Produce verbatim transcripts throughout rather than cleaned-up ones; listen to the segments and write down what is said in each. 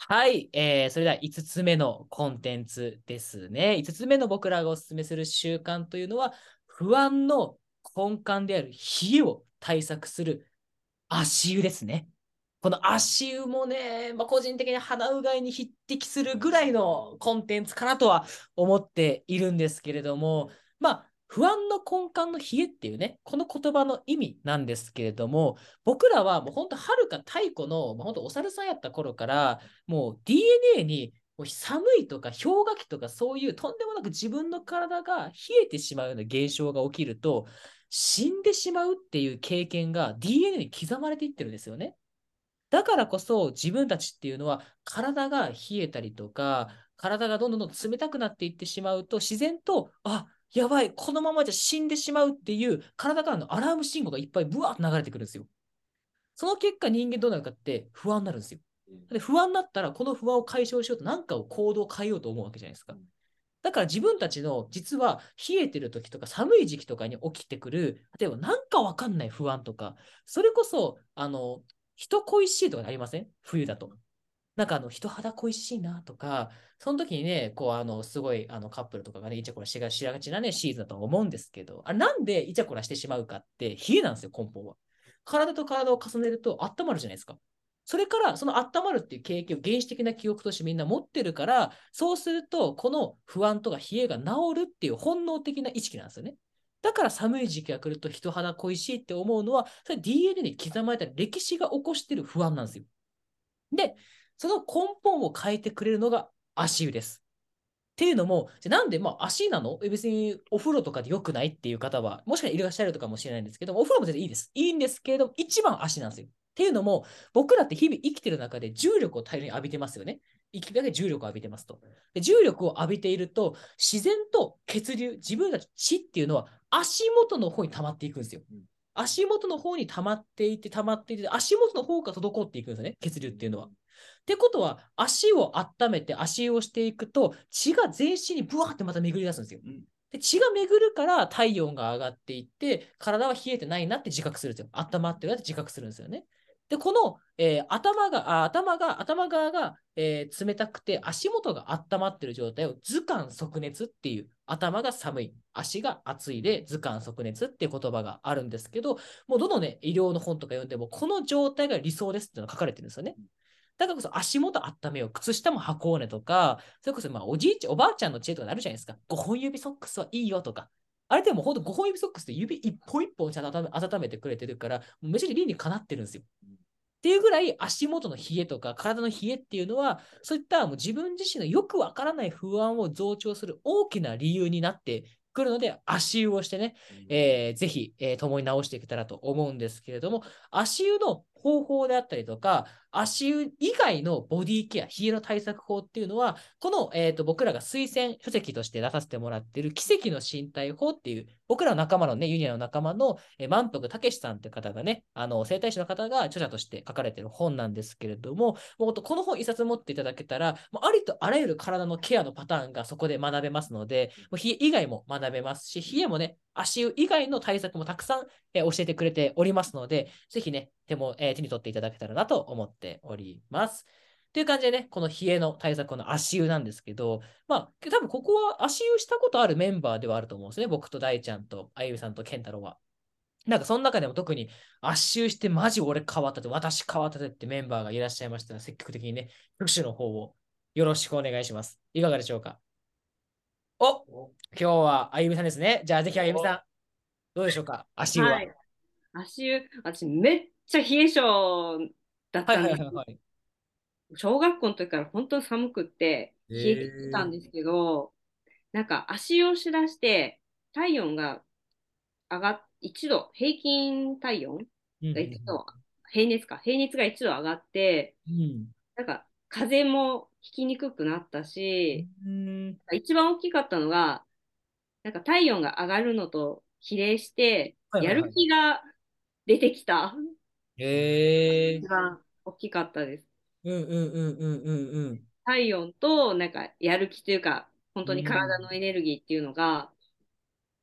はい、えー、それではいつつめのコンテンツですね。いつつめの僕らがお勧めする習慣というのは、不安の根幹である冷えを対策する足湯ですね。この足湯もね、まあ、個人的に鼻うがいに匹敵するぐらいのコンテンツかなとは思っているんですけれども、まあ、不安の根幹の冷えっていうね、この言葉の意味なんですけれども、僕らはもう本当、はるか太古の、もう本当、お猿さんやった頃から、もう ディーエヌエー にもう寒いとか氷河期とかそういうとんでもなく自分の体が冷えてしまうような現象が起きると、死んでしまうっていう経験が ディーエヌエー に刻まれていってるんですよね。だからこそ自分たちっていうのは体が冷えたりとか、体がどんどんどんどん冷たくなっていってしまうと、自然と、あ、やばい、このままじゃ死んでしまうっていう体からのアラーム信号がいっぱいブワーッと流れてくるんですよ。その結果人間どうなるかって不安になるんですよ。で、不安になったらこの不安を解消しようと何かを行動を変えようと思うわけじゃないですか。だから自分たちの実は冷えてる時とか寒い時期とかに起きてくる、例えばなんかわかんない不安とか、それこそ、あの、人恋しいとかありません冬だと。なんかあの、人肌恋しいなとか、その時にね、こうあの、すごいあのカップルとかがね、イチャコラしがしがちなね、シーズンだと思うんですけど、あれなんでイチャコラしてしまうかって、冷えなんですよ、根本は。体と体を重ねると温まるじゃないですか。それから、その温まるっていう経験を原始的な記憶としてみんな持ってるから、そうすると、この不安とか冷えが治るっていう本能的な意識なんですよね。だから寒い時期が来ると人肌恋しいって思うのは、それ ディーエヌエー に刻まれた歴史が起こしている不安なんですよ。で、その根本を変えてくれるのが足湯です。っていうのも、じゃなんで、まあ、足なの別にお風呂とかで良くないっていう方は、もしかしたらいらっしゃるとかもしれないんですけども、お風呂も全然いいです。いいんですけれども、一番足なんですよ。っていうのも、僕らって日々生きてる中で重力を大量に浴びてますよね。生きるだけ重力を浴びてますと。で重力を浴びていると、自然と血流、自分たち血っていうのは足元の方に溜まっていくんですよ。足元の方に溜まっていて、溜まっていて、足元の方から滞っていくんですよね、血流っていうのは。ってことは、足を温めて足湯をしていくと、血が全身にブワーってまた巡り出すんですよ。で血が巡るから体温が上がっていって、体は冷えてないなって自覚するんですよ。温まってるなって自覚するんですよね。で、この、えー頭が、あ頭が、頭側が、えー冷たくて足元が温まってる状態を頭寒足熱っていう、頭が寒い、足が熱いで頭寒足熱っていう言葉があるんですけど、もうどのね、医療の本とか読んでも、この状態が理想ですっていうのが書かれてるんですよね。だからこそ足元温めよう。靴下も履こうねとか、それこそまあおじいちゃん、おばあちゃんの知恵とかあるじゃないですか。ごほん指ソックスはいいよとか。あれでも本当ごほん指ソックスって指一本一本ちゃんと温めてくれてるから、もうめちゃくちゃ理にかなってるんですよ。っていうぐらい足元の冷えとか体の冷えっていうのは、そういったもう自分自身のよくわからない不安を増長する大きな理由になってくるので、足湯をしてね、えーぜひ、えー共に直していけたらと思うんですけれども、足湯の方法であったりとか、足湯以外のボディケア、冷えの対策法っていうのは、この、えーと、僕らが推薦書籍として出させてもらっている奇跡の身体法っていう、僕らの仲間のね、ユニアの仲間の、えー、満腹たけしさんって方がね、あの、整体師の方が著者として書かれている本なんですけれども、もうこの本一冊持っていただけたら、もうありとあらゆる体のケアのパターンがそこで学べますので、もう冷え以外も学べますし、冷えもね、足湯以外の対策もたくさん、えー教えてくれておりますので、ぜひね、手も、えー手に取っていただけたらなと思っております。という感じでね、この冷えの対策の足湯なんですけど、まあ、多分ここは足湯したことあるメンバーではあると思うんですね。僕と大ちゃんとあゆみさんと健太郎は。なんかその中でも特に足湯してマジ俺変わったと、私変わったってメンバーがいらっしゃいましたら、積極的にね、挙手の方をよろしくお願いします。いかがでしょうか？お、今日はあゆみさんですね。じゃあぜひあゆみさん、どうでしょうか？足湯は。 はい。足湯、私めっちゃ冷え性だっはいはいたんです。 はいはい。 小学校の時から本当に寒くって冷え切ってたんでえすけど、なんか足湯をしだして体温が上がっ、いちど、平均体温ー、うが一ん度、平熱か、平熱が一度上がって、 うんなんか風邪もひきにくくなったうん。 し、 うん。 一番大きかったのが、なんか体温が上がるのと比例して、やるはいはいはい。 気が出てきた。 えー、 一番大きかったです。 うんうんうんうんうんうん。 体温と、なんか、やる気というか、本う当に体ん。 のエネルギーっていうのが、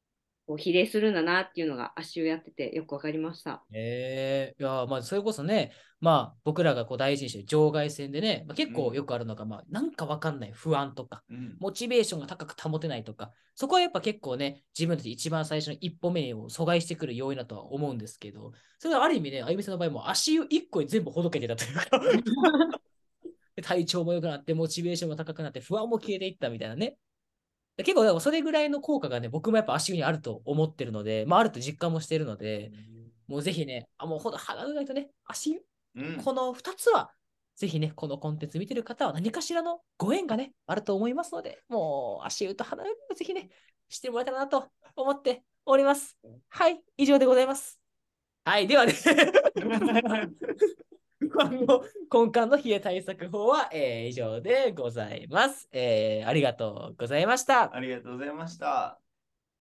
こう比例するんだなっていうのが足湯やっててよくわかりました。 ええいや、まあ、それこそね、まあ、僕らがこう大事にしてる場外戦でね、まあ、結構よくあるのが、まあ、なんかわかんない不安とか、 うん。 モチベーションが高く保てないとか、そこはやっぱ結構ね、自分たち一番最初の一歩目を阻害してくる要因だとは思うんですけど、それはある意味ね、あゆみさんの場合も足湯一個に全部ほどけてたというか体調も良くなって、モチベーションも高くなって、不安も消えていったみたいなね。結構、でもそれぐらいの効果がね、僕もやっぱ足湯にあると思ってるので、まあ、あると実感もしているので、もうぜひね、あ、もうほんと肌うがいとね、足湯、 うん。 このふたつは、ぜひね、このコンテンツ見てる方は何かしらのご縁がね、あると思いますので、もう足湯と肌うがいをぜひね、してもらえたらなと思っております。はい、以上でございます。はい、ではね不安の根幹の冷え対策法は、えー以上でございます、えーありがとうございました。 ありがとうございました。